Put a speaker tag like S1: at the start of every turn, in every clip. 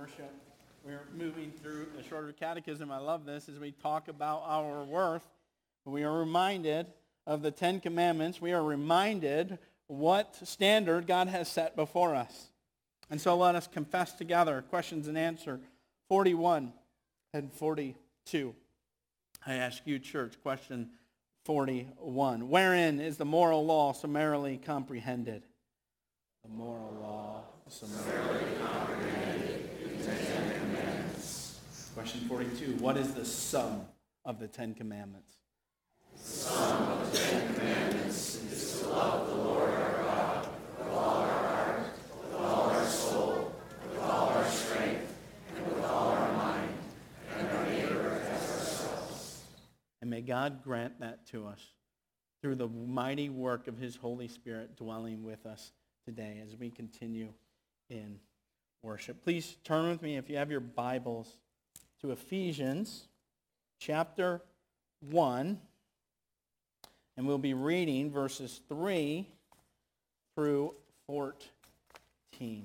S1: worship. We're moving through the shorter catechism. I love this as we talk about our worth. We are reminded of the Ten Commandments. We are reminded what standard God has set before us. And so let us confess together. Questions and answer 41 and 42. I ask you, church, question 41. Wherein is the moral law summarily comprehended? The moral law summarily comprehended in the Ten Commandments. Question 42. What is the sum of the Ten Commandments? The sum of the Ten Commandments is to love the Lord our God with all our heart, with all our soul, with all our strength, and with all our mind, and our neighbor as ourselves. And may God grant that to us through the mighty work of his Holy Spirit dwelling with us today as we continue in worship. Please turn with me, if you have your Bibles, to Ephesians chapter 1, and we'll be reading verses 3 through 14.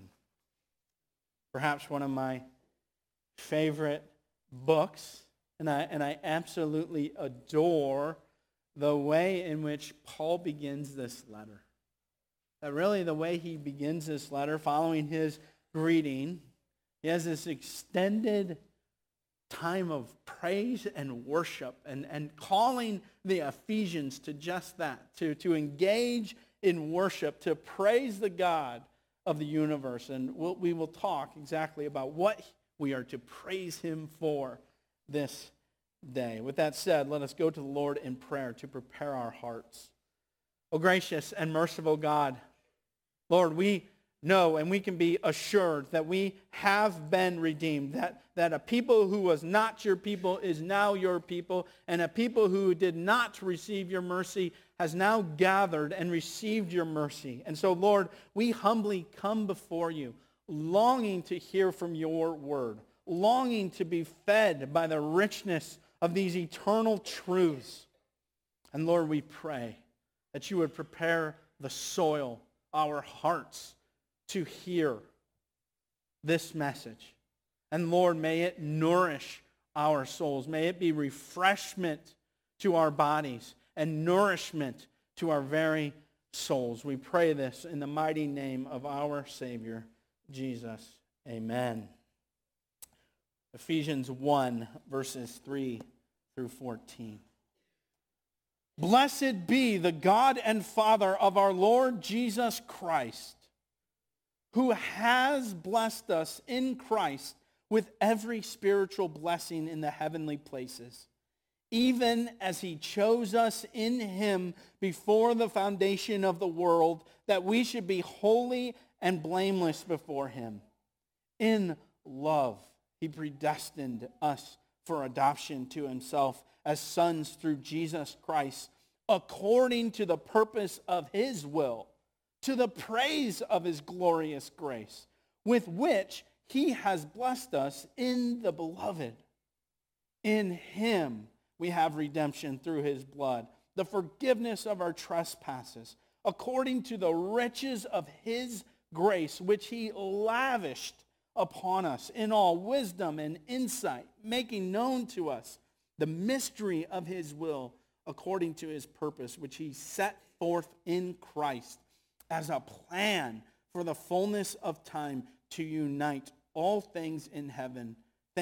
S1: Perhaps one of my favorite books, and I absolutely adore the way in which Paul begins this letter. Really, the way he begins this letter, following his greeting, he has this extended time of praise and worship and calling the Ephesians to just that, to engage in worship, to praise the God of the universe. And we will talk exactly about what we are to praise him for this day. With that said, let us go to the Lord in prayer to prepare our hearts. O gracious and merciful God, Lord, we know and we can be assured that we have been redeemed, that a people who was not your people is now your people, and a people who did not receive your mercy has now gathered and received your mercy. And so, Lord, we humbly come before you, longing to hear from your word, longing to be fed by the richness of these eternal truths. And Lord, we pray that you would prepare the soil, our hearts, to hear this message. And Lord, may it nourish our souls. May it be refreshment to our bodies and nourishment to our very souls. We pray this in the mighty name of our Savior, Jesus. Amen. Ephesians 1, verses 3 through 14. Blessed be the God and Father of our Lord Jesus Christ, who has blessed us in Christ with every spiritual blessing in the heavenly places, even as he chose us in him before the foundation of the world, that we should be holy and blameless before him. In love, he predestined us for adoption to himself as sons through Jesus Christ, according to the purpose of his will, to the praise of his glorious grace, with which he has blessed us in the beloved. In him we have redemption through his blood, the forgiveness of our trespasses, according to the riches of his grace, which he lavished upon us in all wisdom and insight, making known to us the mystery of his will, according to his purpose, which he set forth in Christ as a plan for the fullness of time to unite all things in heaven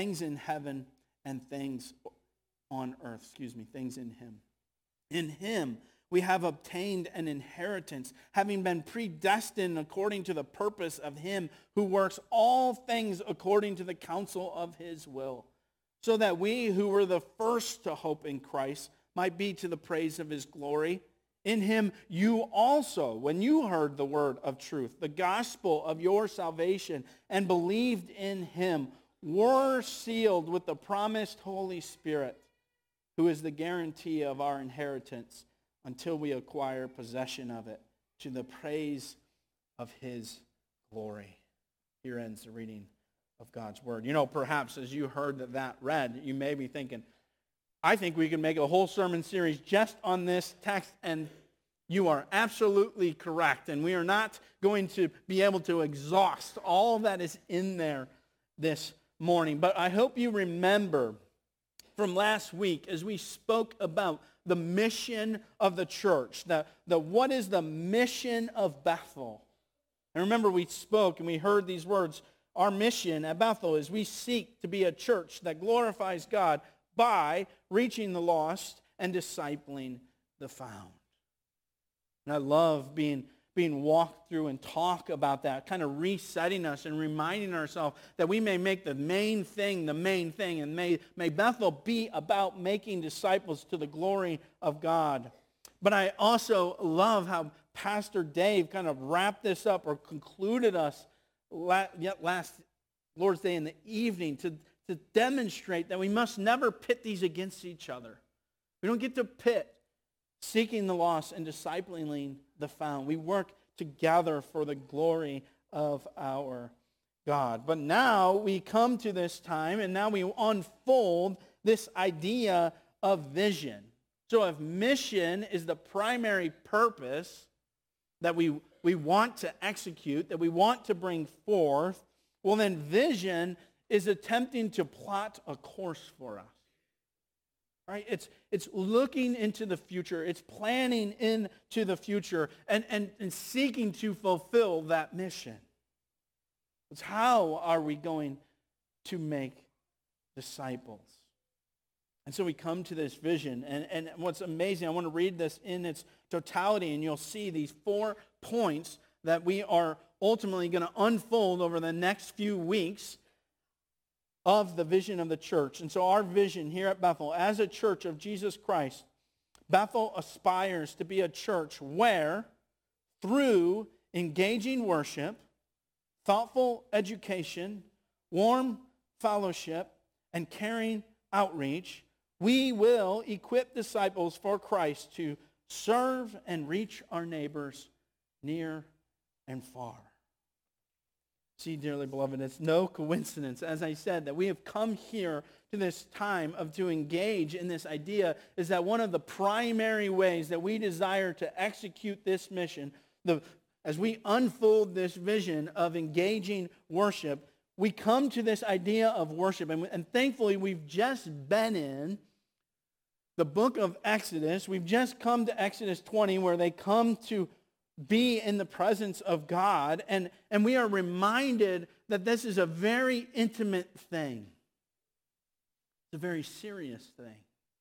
S1: and things on earth, things in him. In him we have obtained an inheritance, having been predestined according to the purpose of him who works all things according to the counsel of his will, so that we who were the first to hope in Christ might be to the praise of his glory. In him you also, when you heard the word of truth, the gospel of your salvation, and believed in him, were sealed with the promised Holy Spirit, who is the guarantee of our inheritance until we acquire possession of it, to the praise of his glory. Here ends the reading of God's word. Perhaps as you heard that read, you may be thinking, I think we can make a whole sermon series just on this text, and you are absolutely correct. And we are not going to be able to exhaust all that is in there this morning. But I hope you remember from last week as we spoke about the mission of the church, what is the mission of Bethel? And remember, we spoke and we heard these words. Our mission at Bethel is we seek to be a church that glorifies God by reaching the lost and discipling the found. And I love being walked through and talk about that, kind of resetting us and reminding ourselves that we may make the main thing, and may Bethel be about making disciples to the glory of God. But I also love how Pastor Dave kind of wrapped this up or concluded us last Lord's Day in the evening to demonstrate that we must never pit these against each other. We don't get to pit seeking the lost and discipling the found. We work together for the glory of our God. But now we come to this time, and now we unfold this idea of vision. So if mission is the primary purpose that we want to execute, that we want to bring forth, well then vision is attempting to plot a course for us. Right? It's looking into the future. It's planning into the future and seeking to fulfill that mission. It's how are we going to make disciples? And so we come to this vision. And what's amazing, I want to read this in its totality, and you'll see these 4 points that we are ultimately going to unfold over the next few weeks of the vision of the church. And so our vision here at Bethel, as a church of Jesus Christ, Bethel aspires to be a church where, through engaging worship, thoughtful education, warm fellowship, and caring outreach, we will equip disciples for Christ to serve and reach our neighbors near and far. See, dearly beloved, it's no coincidence, as I said, that we have come here to this time to engage in this idea is that one of the primary ways that we desire to execute this mission, as we unfold this vision of engaging worship, we come to this idea of worship. And thankfully, we've just been in the book of Exodus. We've just come to Exodus 20, where they come to be in the presence of God, and we are reminded that this is a very intimate thing. It's a very serious thing.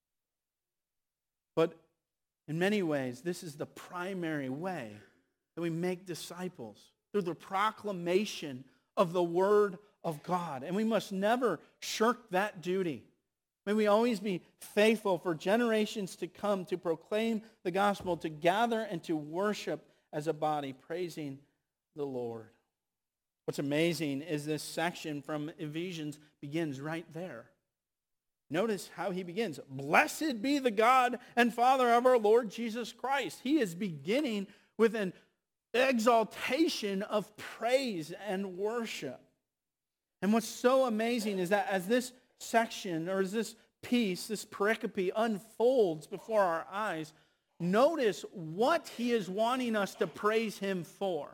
S1: But in many ways, this is the primary way that we make disciples, through the proclamation of the Word of God. And we must never shirk that duty. May we always be faithful for generations to come to proclaim the gospel, to gather and to worship as a body, praising the Lord. What's amazing is this section from Ephesians begins right there. Notice how he begins. Blessed be the God and Father of our Lord Jesus Christ. He is beginning with an exaltation of praise and worship. And what's so amazing is that as this section, or as this piece, this pericope unfolds before our eyes, notice what he is wanting us to praise him for.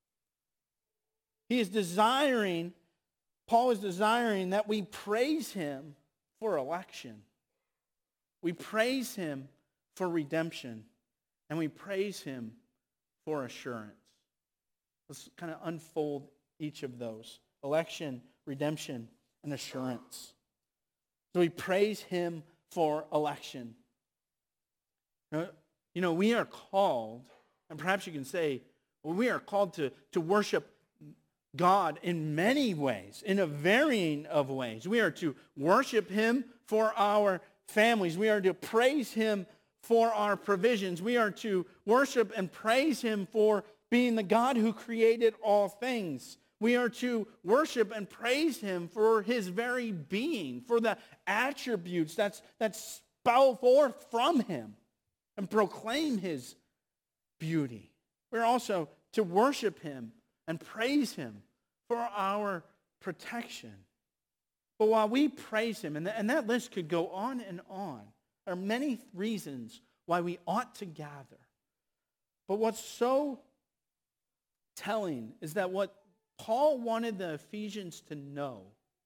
S1: He is desiring, Paul is desiring that we praise him for election. We praise him for redemption. And we praise him for assurance. Let's kind of unfold each of those. Election, redemption, and assurance. So we praise him for election. You know, we are called, and perhaps you can say, well, we are called to worship God in many ways, in a varying of ways. We are to worship him for our families. We are to praise him for our provisions. We are to worship and praise him for being the God who created all things. We are to worship and praise him for his very being, for the attributes that spout forth from him and proclaim his beauty. We're also to worship him and praise him for our protection. But while we praise him, and that list could go on and on, there are many reasons why we ought to gather. But what's so telling is that what Paul wanted the Ephesians to know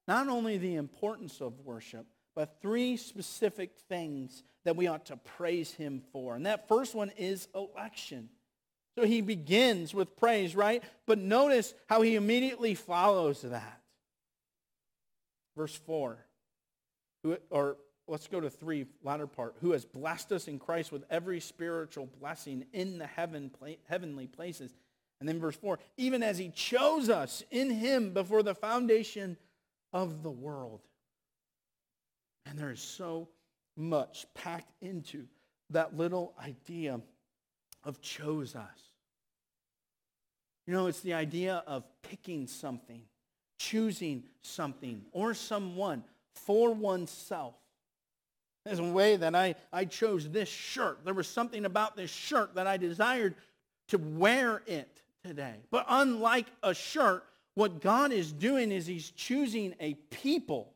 S1: not only the importance of worship, but 3 specific things that we ought to praise him for. And that first one is election. So he begins with praise, right? But notice how he immediately follows that. Verse 4. Or let's go to 3, latter part. Who has blessed us in Christ with every spiritual blessing in the heavenly places. And then verse 4. Even as he chose us in him before the foundation of the world. And there is so much packed into that little idea of chose us. You know, it's the idea of picking something, choosing something or someone for oneself. There's a way that I chose this shirt. There was something about this shirt that I desired to wear it today. But unlike a shirt, what God is doing is he's choosing a people.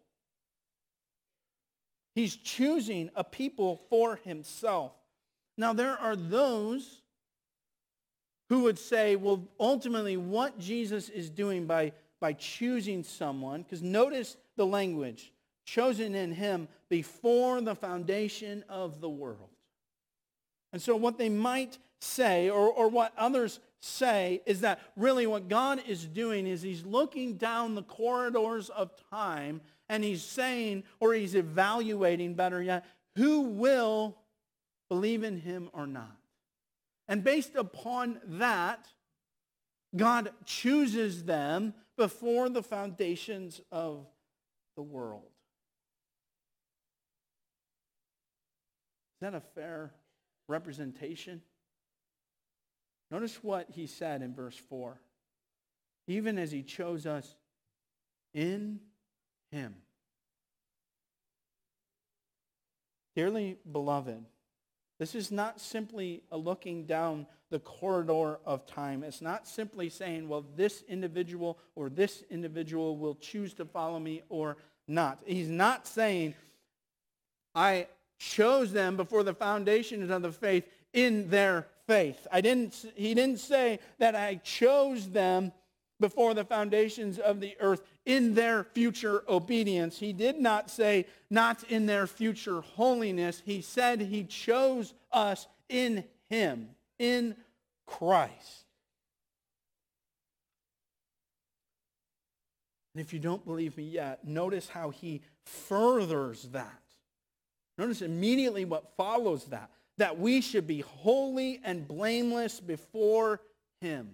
S1: He's choosing a people for himself. Now, there are those who would say, well, ultimately what Jesus is doing by choosing someone, because notice the language, chosen in him before the foundation of the world. And so what they might say, or what others say, is that really what God is doing is he's looking down the corridors of time and he's saying, or he's evaluating, better yet, who will believe in him or not. And based upon that, God chooses them before the foundations of the world. Is that a fair representation? Notice what he said in verse 4. Even as he chose us in him. Dearly beloved, this is not simply a looking down the corridor of time. It's not simply saying, well, this individual or this individual will choose to follow me or not. He's not saying, I chose them before the foundations of the faith in their faith. He didn't say that I chose them before the foundations of the earth in their future obedience. He did not say not in their future holiness. He said he chose us in him, in Christ. And if you don't believe me yet, notice how he furthers that. Notice immediately what follows that we should be holy and blameless before him.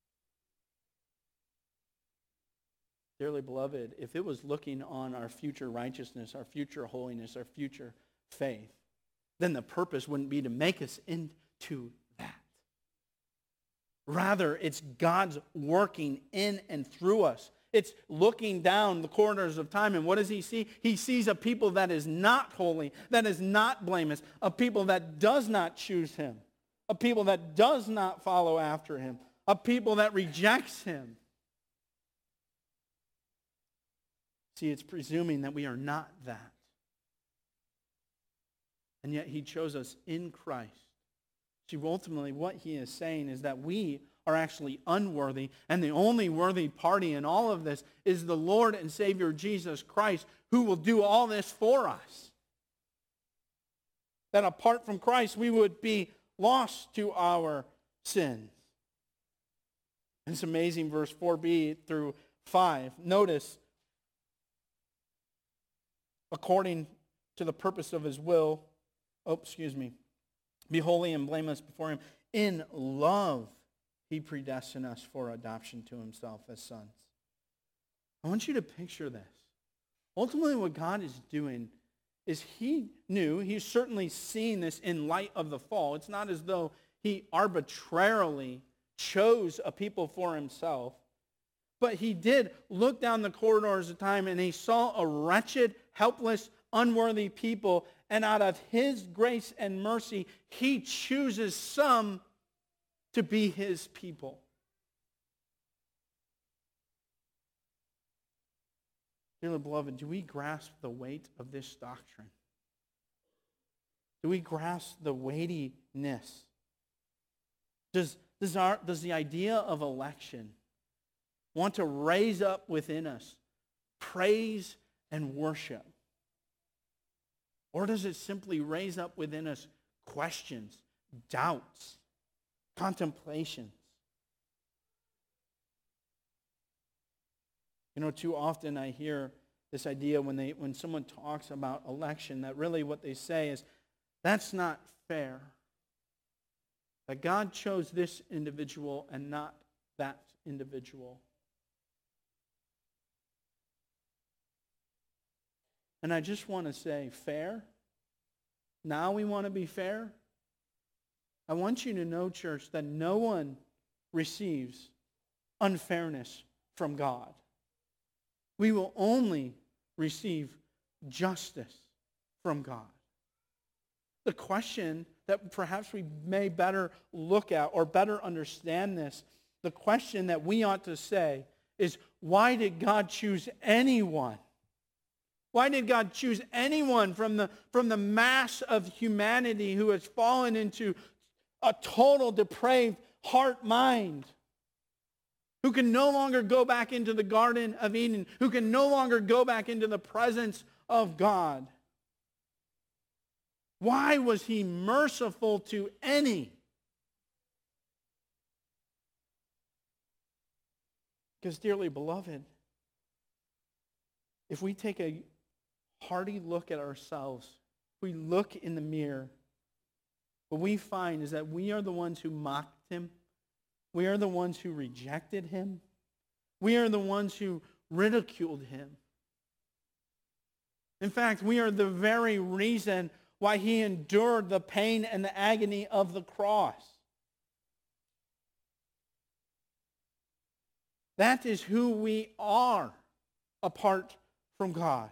S1: Dearly beloved, if it was looking on our future righteousness, our future holiness, our future faith, then the purpose wouldn't be to make us into that. Rather, it's God's working in and through us. It's looking down the corridors of time, and what does he see? He sees a people that is not holy, that is not blameless, a people that does not choose him, a people that does not follow after him, a people that rejects him. See, it's presuming that we are not that. And yet he chose us in Christ. See, ultimately what he is saying is that we are actually unworthy, and the only worthy party in all of this is the Lord and Savior Jesus Christ, who will do all this for us. That apart from Christ, we would be lost to our sins. And it's amazing, verse 4b through 5. Notice, according to the purpose of his will, be holy and blameless before him. In love, he predestined us for adoption to himself as sons. I want you to picture this. Ultimately, what God is doing is he knew, he's certainly seen this in light of the fall. It's not as though he arbitrarily chose a people for himself. But he did look down the corridors of time and he saw a wretched, helpless, unworthy people. And out of his grace and mercy, he chooses some to be his people. Dearly beloved, do we grasp the weight of this doctrine? Do we grasp the weightiness? Does the idea of election want to raise up within us praise and worship? Or does it simply raise up within us questions, doubts, contemplations? You know, too often I hear this idea when someone talks about election, that really what they say is, that's not fair. That God chose this individual and not that individual. And I just want to say, fair? Now we want to be fair? I want you to know, church, that no one receives unfairness from God. We will only receive justice from God. The question that perhaps we may better look at or better understand this, the question that we ought to say is, why did God choose anyone? Why did God choose anyone from the mass of humanity who has fallen into a total depraved heart mind? Who can no longer go back into the Garden of Eden? Who can no longer go back into the presence of God? Why was he merciful to any? Because, dearly beloved, if we take a hearty look at ourselves, if we look in the mirror, what we find is that we are the ones who mocked him. We are the ones who rejected him. We are the ones who ridiculed him. In fact, we are the very reason why he endured the pain and the agony of the cross. That is who we are apart from God.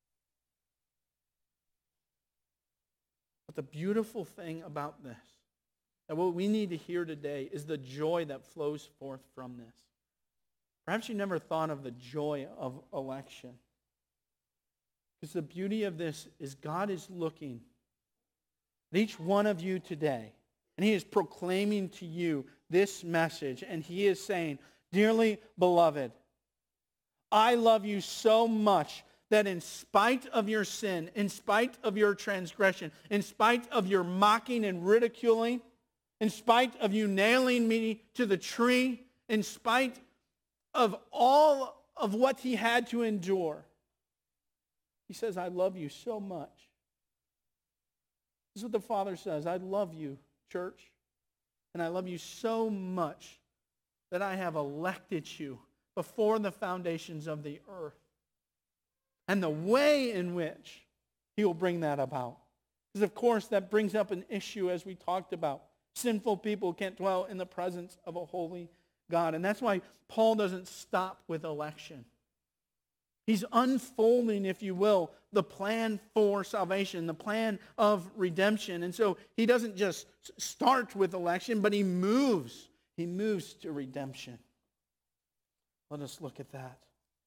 S1: But the beautiful thing about this, that what we need to hear today is the joy that flows forth from this. Perhaps you never thought of the joy of election. Because the beauty of this is God is looking at each one of you today, and he is proclaiming to you this message, and he is saying, dearly beloved, I love you so much that in spite of your sin, in spite of your transgression, in spite of your mocking and ridiculing, in spite of you nailing me to the tree, in spite of all of what he had to endure, he says, I love you so much. This is what the Father says. I love you, church, and I love you so much that I have elected you before the foundations of the earth. And the way in which he will bring that about. Because, of course, that brings up an issue, as we talked about. Sinful people can't dwell in the presence of a holy God. And that's why Paul doesn't stop with election. He's unfolding, if you will, the plan for salvation, the plan of redemption. And so he doesn't just start with election, but he moves. He moves to redemption. Let us look at that.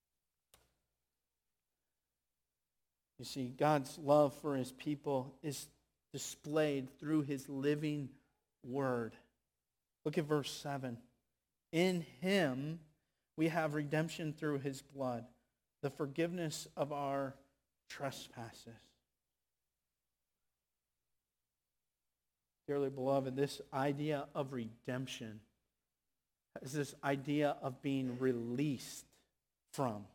S1: You see, God's love for his people is displayed through his living word. Look at verse 7. In him we have redemption through his blood, the forgiveness of our trespasses. Dearly beloved, this idea of redemption is this idea of being released from.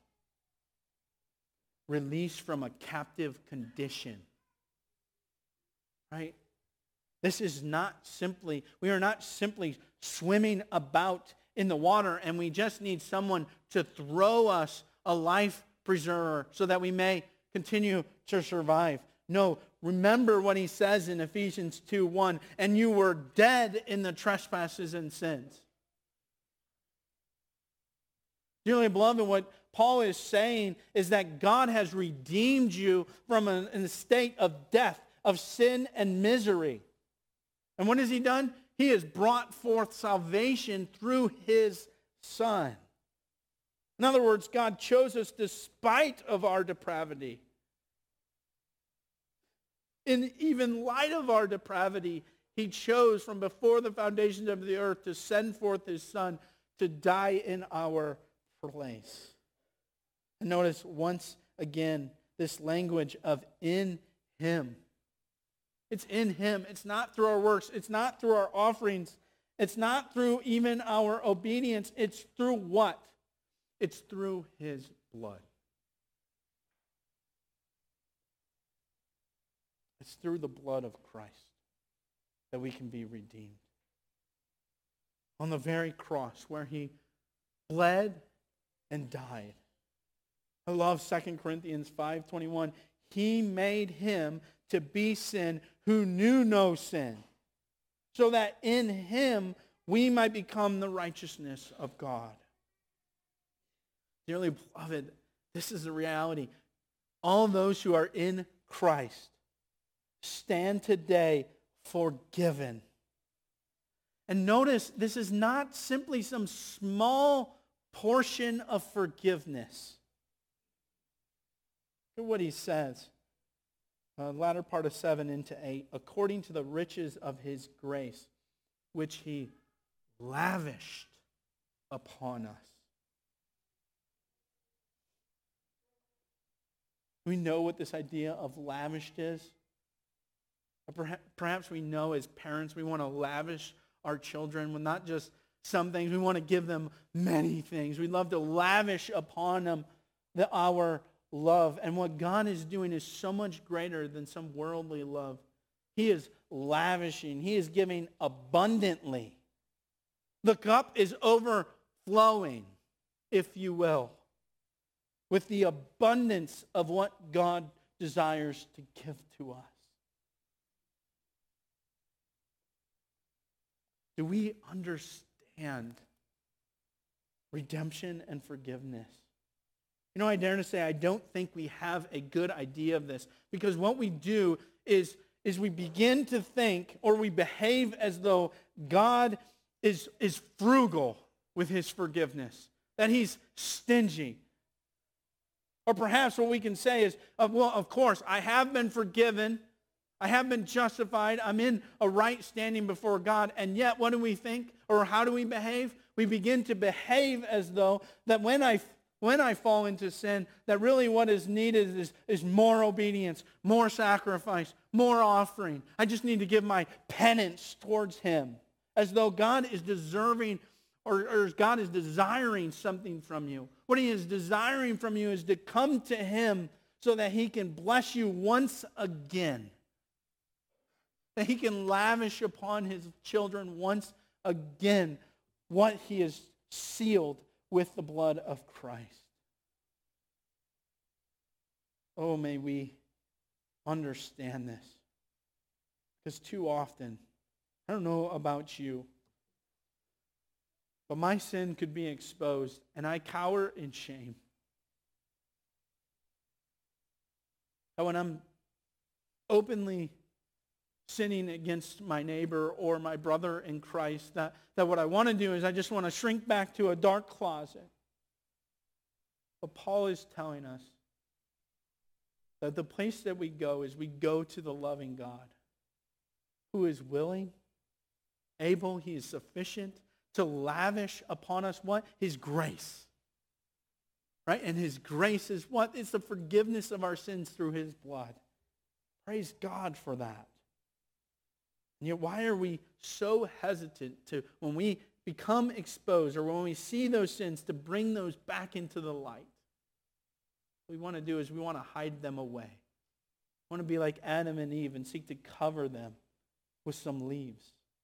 S1: Released from a captive condition. Right? This is not simply, we are not simply swimming about in the water and we just need someone to throw us a life preserver so that we may continue to survive. No, remember what he says in Ephesians 2:1, and you were dead in the trespasses and sins. Dearly beloved, what Paul is saying is that God has redeemed you from a state of death, of sin and misery. And what has he done? He has brought forth salvation through his Son. In other words, God chose us despite of our depravity. In even light of our depravity, he chose from before the foundations of the earth to send forth his Son to die in our place. And notice once again this language of in Him. It's in Him. It's not through our works. It's not through our offerings. It's not through even our obedience. It's through what? It's through His blood. It's through the blood of Christ that we can be redeemed. On the very cross where He bled and died. I love 2 Corinthians 5:21. He made Him to be sin who knew no sin, so that in Him we might become the righteousness of God. Dearly beloved, this is the reality. All those who are in Christ stand today forgiven. And notice, this is not simply some small portion of forgiveness. Look at what he says. Latter part of 7 into 8. According to the riches of His grace, which He lavished upon us. We know what this idea of lavished is. Perhaps we know as parents we want to lavish our children with not just some things. We want to give them many things. We love to lavish upon them our love. And what God is doing is so much greater than some worldly love. He is lavishing. He is giving abundantly. The cup is overflowing, if you will, with the abundance of what God desires to give to us. Do we understand redemption and forgiveness? You know, I dare to say I don't think we have a good idea of this, because what we do is we begin to think, or we behave as though God is frugal with His forgiveness, that He's stingy. Or perhaps what we can say is, well, of course, I have been forgiven. I have been justified. I'm in a right standing before God. And yet, what do we think? Or how do we behave? We begin to behave as though that when I fall into sin, that really what is needed is more obedience, more sacrifice, more offering. I just need to give my penance towards Him. As though God is deserving or God is desiring something from you. What He is desiring from you is to come to Him so that He can bless you once again. That He can lavish upon His children once again what He has sealed with the blood of Christ. Oh, may we understand this. Because too often, I don't know about you, but my sin could be exposed and I cower in shame. And when I'm openly sinning against my neighbor or my brother in Christ, that what I want to do is I just want to shrink back to a dark closet. But Paul is telling us that the place that we go is we go to the loving God who is willing, able, He is sufficient to lavish upon us what? His grace. Right? And His grace is what? It's the forgiveness of our sins through His blood. Praise God for that. And yet, why are we so hesitant to, when we become exposed or when we see those sins, to bring those back into the light? What we want to do is we want to hide them away. We want to be like Adam and Eve and seek to cover them with some leaves.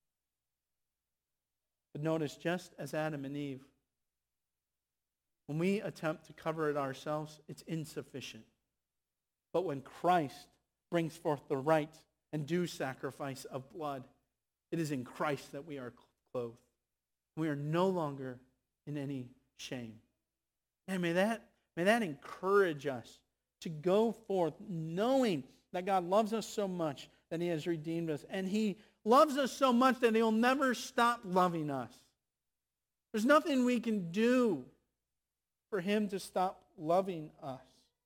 S1: But notice, just as Adam and Eve, when we attempt to cover it ourselves, it's insufficient. But when Christ brings forth the right and due sacrifice of blood, it is in Christ that we are clothed. We are no longer in any shame. And may that encourage us to go forth knowing that God loves us so much that He has redeemed us. And He loves us so much that He'll never stop loving us. There's nothing we can do for Him to stop loving us.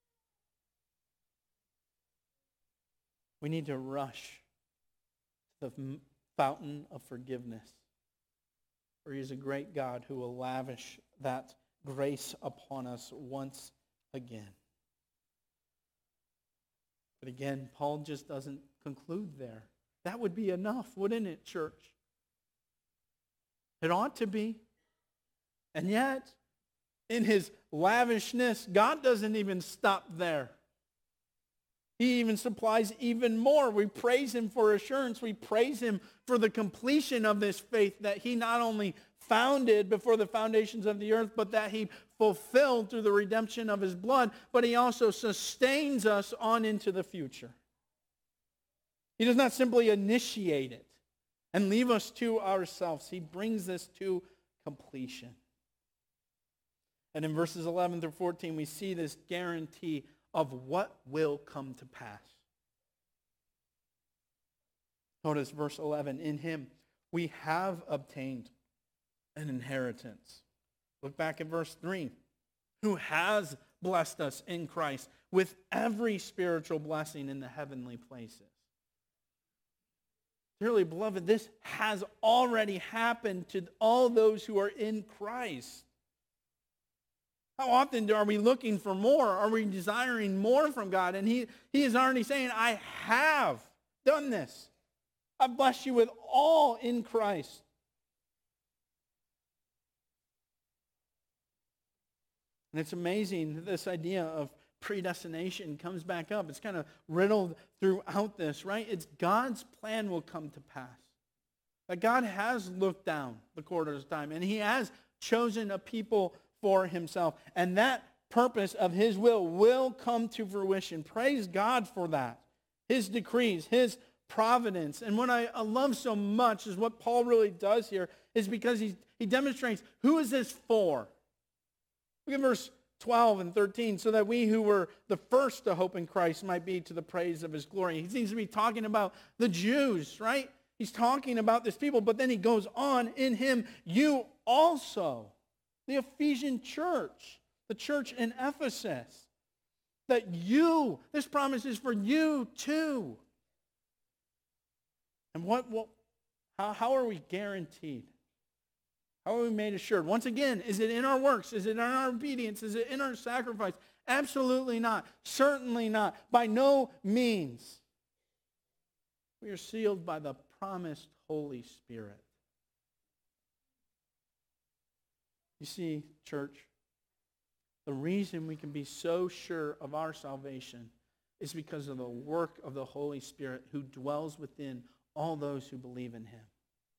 S1: We need to rush to the fountain of forgiveness, for He is a great God who will lavish that grace upon us once again. But again, Paul just doesn't conclude there. That would be enough, wouldn't it, church? It ought to be. And yet, in his lavishness, God doesn't even stop there. He even supplies even more. We praise him for assurance. We praise him for the completion of this faith that he not only founded before the foundations of the earth, but that he fulfilled through the redemption of his blood, but he also sustains us on into the future. He does not simply initiate it and leave us to ourselves. He brings this to completion. And in verses 11 through 14, we see this guarantee of what will come to pass. Notice verse 11. In him we have obtained an inheritance. Look back at verse 3. Who has blessed us in Christ with every spiritual blessing in the heavenly places. Dearly beloved, this has already happened to all those who are in Christ. How often are we looking for more? Are we desiring more from God? And he is already saying, I have done this. I've blessed you with all in Christ. And it's amazing that this idea of predestination comes back up. It's kind of riddled throughout this, right? It's God's plan will come to pass. That God has looked down the corridors of time, and he has chosen a people for himself. And that purpose of his will come to fruition. Praise God for that. His decrees, his providence. And what I love so much is what Paul really does here is because he demonstrates who is this for. Look at verse 12 and 13, so that we who were the first to hope in Christ might be to the praise of his glory. He seems to be talking about the Jews, right? He's talking about this people, but then he goes on, in him you also, the Ephesian church, the church in Ephesus, that you, this promise is for you too. And how are we guaranteed? How are we made assured? Once again, is it in our works? Is it in our obedience? Is it in our sacrifice? Absolutely not. Certainly not. By no means. We are sealed by the promised Holy Spirit. You see, church, the reason we can be so sure of our salvation is because of the work of the Holy Spirit who dwells within all those who believe in him.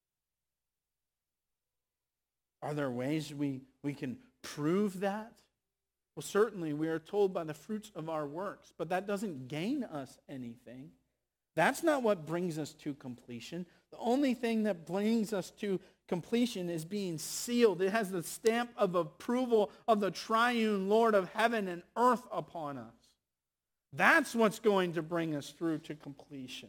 S1: Are there ways we can prove that? Well, certainly we are told by the fruits of our works, but that doesn't gain us anything. That's not what brings us to completion. The only thing that brings us to completion is being sealed. It has the stamp of approval of the triune Lord of heaven and earth upon us. That's what's going to bring us through to completion.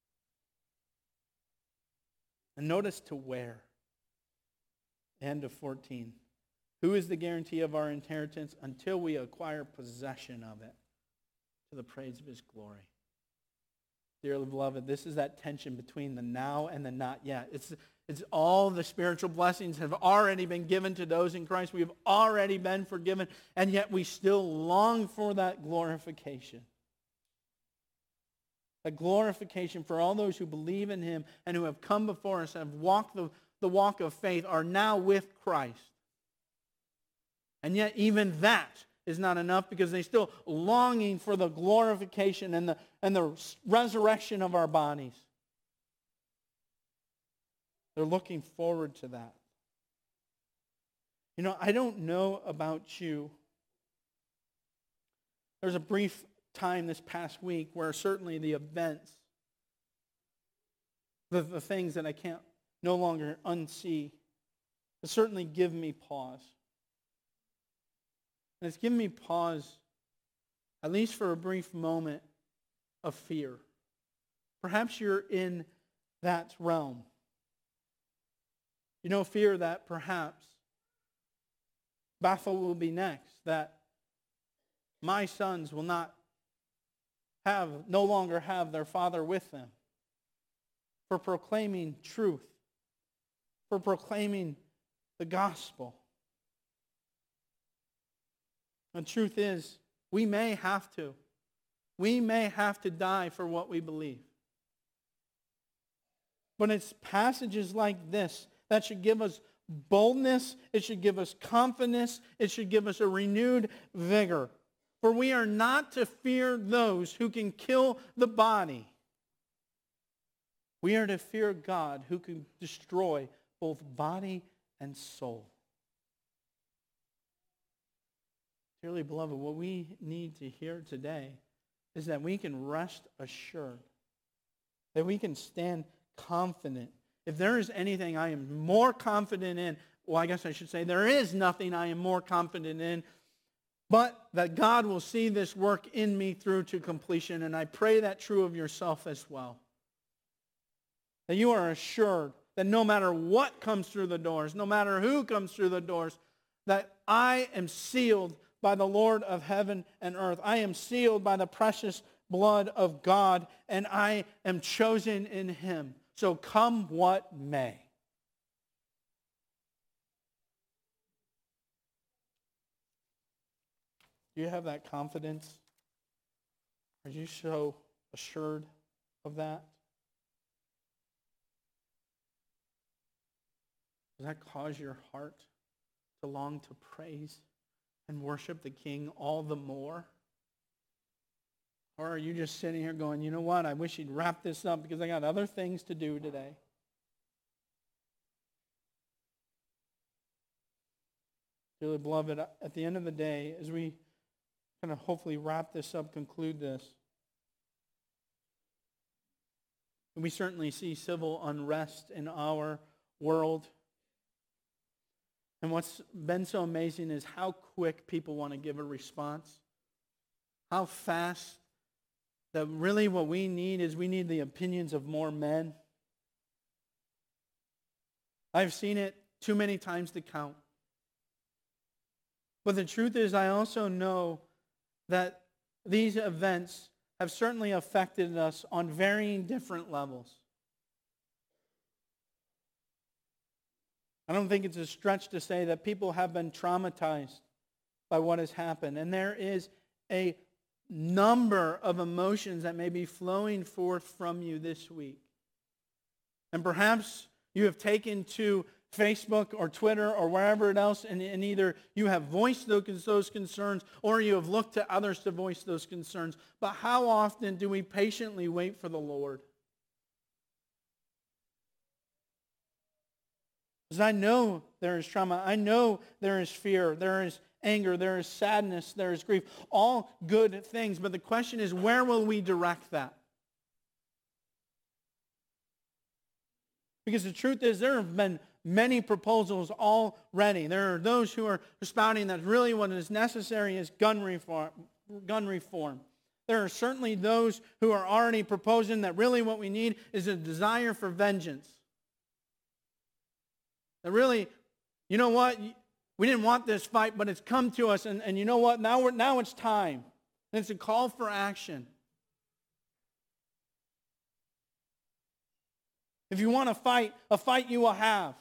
S1: And notice to where. End of 14. Who is the guarantee of our inheritance until we acquire possession of it to the praise of his glory? Dearly beloved, this is that tension between the now and the not yet. It's all the spiritual blessings have already been given to those in Christ. We have already been forgiven, and yet we still long for that glorification. That glorification for all those who believe in him and who have come before us and have walked the walk of faith are now with Christ. And yet even that is not enough because they're still longing for the glorification and the resurrection of our bodies. They're looking forward to that. You know, I don't know about you. There's a brief time this past week where certainly the events, the things that I can't no longer unsee, certainly give me pause. And it's given me pause, at least for a brief moment, of fear. Perhaps you're in that realm. You know, fear that perhaps Bethel will be next, that my sons will no longer have their father with them for proclaiming truth, for proclaiming the gospel. The truth is, We may have to. We may have to die for what we believe. But it's passages like this that should give us boldness. It should give us confidence. It should give us a renewed vigor. For we are not to fear those who can kill the body. We are to fear God who can destroy both body and soul. Dearly beloved, what we need to hear today is that we can rest assured, that we can stand confident. If there is anything I am more confident in, well, I guess I should say there is nothing I am more confident in, but that God will see this work in me through to completion. And I pray that true of yourself as well. That you are assured that no matter what comes through the doors, no matter who comes through the doors, that I am sealed by the Lord of heaven and earth. I am sealed by the precious blood of God, and I am chosen in Him. So come what may. Do you have that confidence? Are you so assured of that? Does that cause your heart to long to praise and worship the King all the more? Or are you just sitting here going, you know what, I wish he'd wrap this up because I got other things to do today? Dearly beloved, at the end of the day, as we kind of hopefully wrap this up, conclude this, we certainly see civil unrest in our world. And what's been so amazing is how quick people want to give a response. How fast. That really what we need is we need the opinions of more men. I've seen it too many times to count. But the truth is, I also know that these events have certainly affected us on varying different levels. I don't think it's a stretch to say that people have been traumatized by what has happened. And there is a number of emotions that may be flowing forth from you this week. And perhaps you have taken to Facebook or Twitter or wherever else, and either you have voiced those concerns or you have looked to others to voice those concerns. But how often do we patiently wait for the Lord? Because I know there is trauma. I know there is fear. There is anger, there is sadness, there is grief, all good things. But the question is, where will we direct that? Because the truth is, there have been many proposals already. There are those who are spouting that really what is necessary is gun reform. There are certainly those who are already proposing that really what we need is a desire for vengeance. That really, you know what? We didn't want this fight, but it's come to us, and you know what? Now it's time. And it's a call for action. If you want to fight, a fight you will have.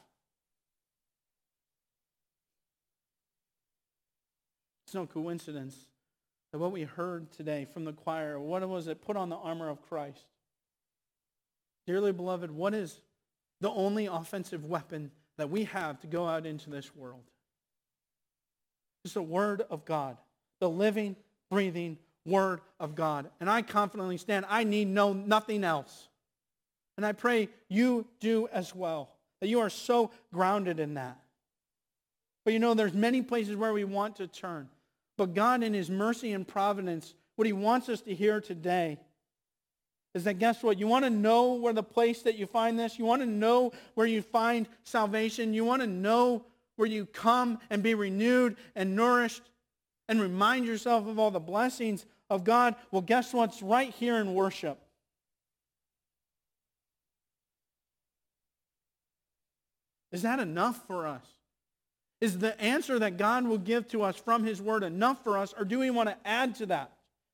S1: It's no coincidence that what we heard today from the choir, what was it? Put on the armor of Christ. Dearly beloved, what is the only offensive weapon that we have to go out into this world? It's the Word of God, the living, breathing Word of God. And I confidently stand, I need nothing else. And I pray you do as well, that you are so grounded in that. But you know, there's many places where we want to turn. But God in His mercy and providence, what He wants us to hear today is that, guess what? You want to know where the place that you find this? You want to know where you find salvation? You want to know where you come and be renewed and nourished and remind yourself of all the blessings of God? Well, guess what's right here in worship? Is that enough for us? Is the answer that God will give to us from His Word enough for us, or do we want to add to that?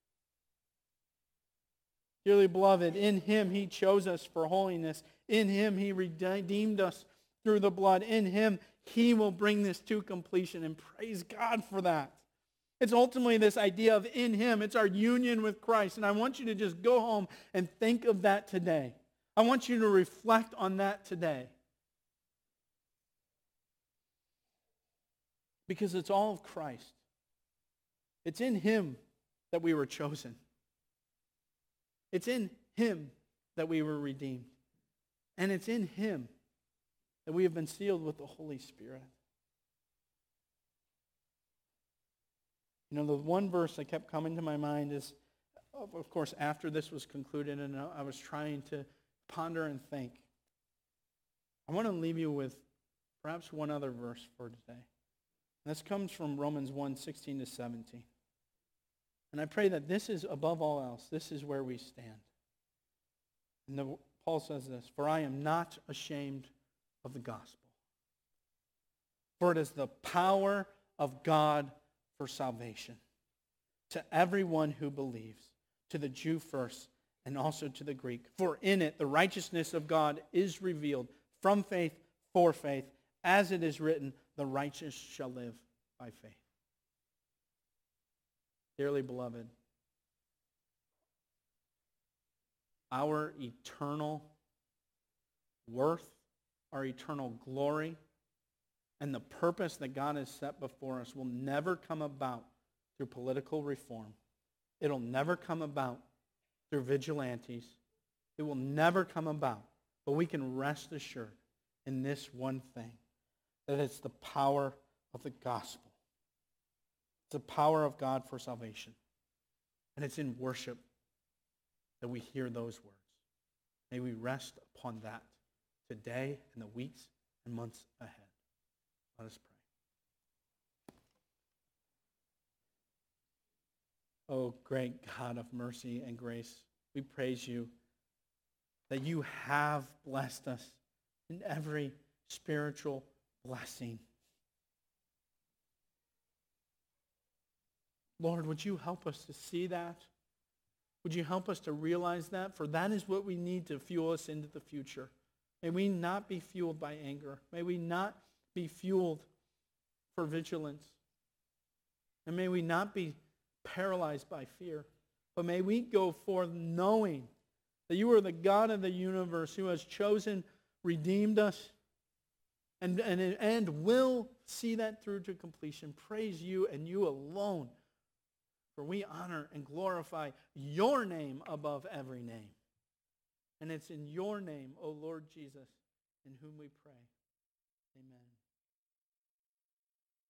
S1: Dearly beloved, in Him He chose us for holiness. In Him He redeemed us through the blood. In Him He will bring this to completion, and praise God for that. It's ultimately this idea of in him. It's our union with Christ. And I want you to just go home and think of that today. I want you to reflect on that today. Because it's all of Christ. It's in him that we were chosen. It's in him that we were redeemed. And it's in him that we have been sealed with the Holy Spirit. You know, the one verse that kept coming to my mind is, of course, after this was concluded and I was trying to ponder and think. I want to leave you with perhaps one other verse for today. And this comes from Romans 1:16 to 17. And I pray that this is, above all else, this is where we stand. And Paul says this, "For I am not ashamed of the gospel. For it is the power of God for salvation to everyone who believes, to the Jew first, and also to the Greek. For in it the righteousness of God is revealed from faith for faith, as it is written, the righteous shall live by faith." Dearly beloved, our eternal worth, our eternal glory, and the purpose that God has set before us will never come about through political reform. It'll never come about through vigilantes. It will never come about. But we can rest assured in this one thing, that it's the power of the gospel. It's the power of God for salvation. And it's in worship that we hear those words. May we rest upon that today and the weeks and months ahead. Let us pray. Oh, great God of mercy and grace, we praise you that you have blessed us in every spiritual blessing. Lord, would you help us to see that? Would you help us to realize that? For that is what we need to fuel us into the future. May we not be fueled by anger. May we not be fueled for vigilance. And may we not be paralyzed by fear. But may we go forth knowing that you are the God of the universe who has chosen, redeemed us, and will see that through to completion. Praise you and you alone. For we honor and glorify your name above every name. And it's in your name, O Lord Jesus, in whom we pray. Amen.